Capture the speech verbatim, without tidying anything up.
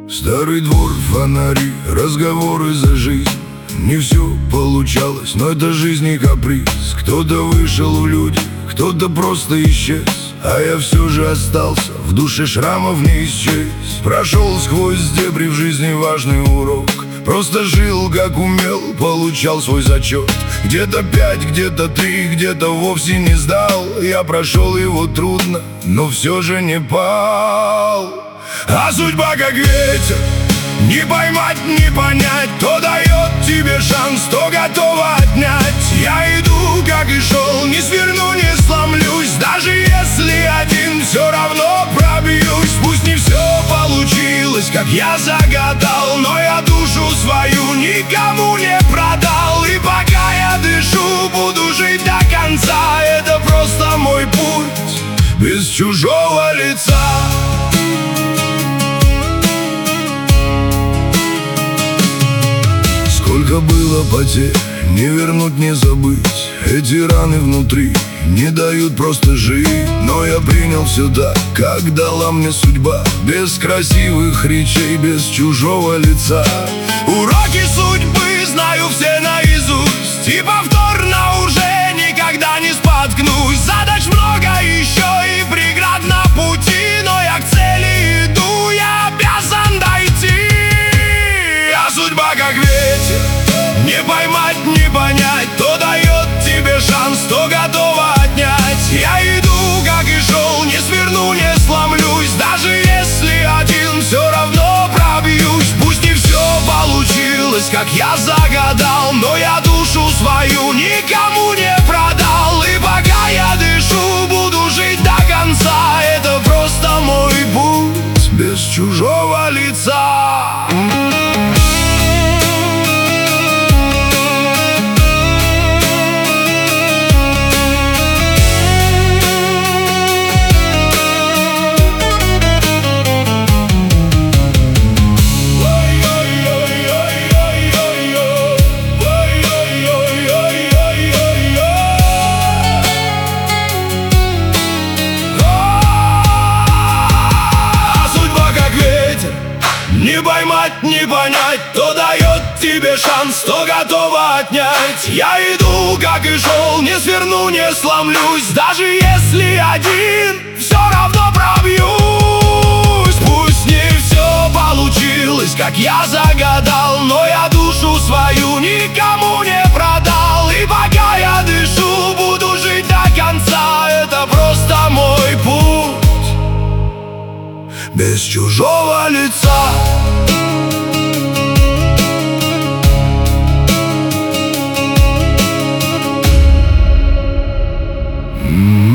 Старый двор, фонари, разговоры за жизнь. Не все получалось, но это жизнь и каприз. Кто-то вышел в люди, кто-то просто исчез, а я все же остался, в душе шрамов не исчез. Прошел сквозь дебри в жизни важный урок, просто жил как умел, получал свой зачет. Где-то пять, где-то три, где-то вовсе не сдал. Я прошел его трудно, но все же не пал. А судьба как ветер, не поймать, не понять. То дает тебе шанс, то готова отнять. Я иду, как и шел, не сверну, не сломлюсь. Даже если один, все равно пробьюсь. Пусть не все получилось, как я загадал, но я душу свою никому не продал. И пока я дышу, буду жить до конца. Это просто мой путь, без чужого лица. Сколько было потерь, не вернуть, не забыть. Эти раны внутри не дают просто жить. Но я принял все так, как дала мне судьба. Без красивых речей, без чужого лица. Уроки судьбы знаю все наизусть, и повторно уже никогда не споткнусь. Задач много еще и преград на пути, но я к цели иду, я обязан дойти. А судьба как ветер, не поймать, не понять. То дает тебе шанс, то готова отнять. Я иду, как и шел, не сверну, не сломлюсь. Даже если один, все равно пробьюсь. Пусть не все получилось, как я загадал, но я душу свою никому не продал. И пока я дышу, буду жить до конца. Это просто мой путь, без чужого лица. Не поймать, не понять. То дает тебе шанс, то готова отнять. Я иду, как и шел, не сверну, не сломлюсь. Даже если один, все равно пробьюсь. Пусть не все получилось, как я загадал, но я душу свою никому не продал. И пока я дышу, буду жить до конца. Это просто мой путь, без чужого лица. Mm.